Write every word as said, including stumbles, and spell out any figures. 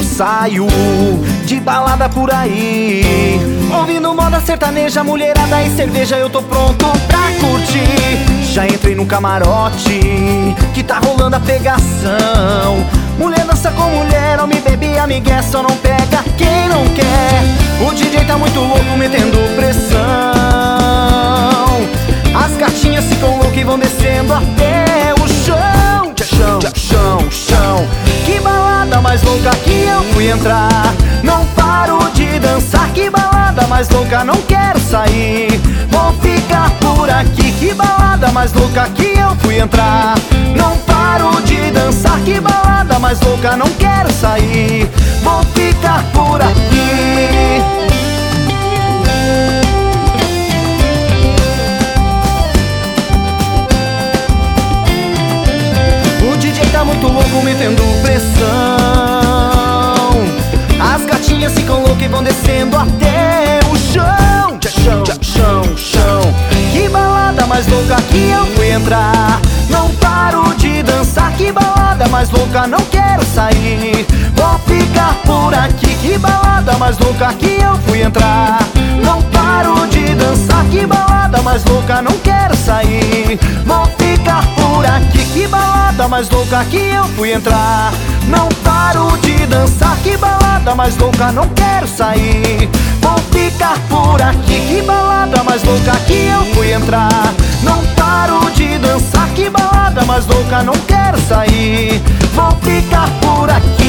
eu saio de balada por aí, ouvindo moda sertaneja, mulherada e cerveja. Eu tô pronto pra curtir. Já entrei no camarote que tá rolando a pegação. Mulher dança com mulher, homem bebe amigué, só não pega quem não quer. O D J tá muito louco, metendo pressão. As gatinhas ficam loucas e vão descendo até o chão. Chão, chão, chão. Que balada mais louca que eu fui entrar. Não paro de dançar. Que balada mais louca, não quero sair. Vou ficar por aqui. Que balada mais louca que eu fui entrar. Não paro de dançar. Que balada mais louca, não quero sair. Vou ficar por aqui. O D J tá muito louco, metendo pressão. As gatinhas ficam loucas e vão descendo até o chão. Chão, chão, chão. Que balada mais louca que eu fui entrar. Não paro de dançar. Que balada mais louca, não quero sair. Vou ficar por aqui. Que balada mais louca que eu fui entrar. Não paro de dançar. Que balada mais louca, não quero sair. Vou ficar por aqui. Que balada mais louca que eu fui entrar. Não paro de dançar. Que balada mais louca, não quero sair. Vou ficar por aqui. Que balada mais louca que eu fui entrar. Não paro de dançar. Que balada mais louca, não quero sair. Vou ficar por aqui.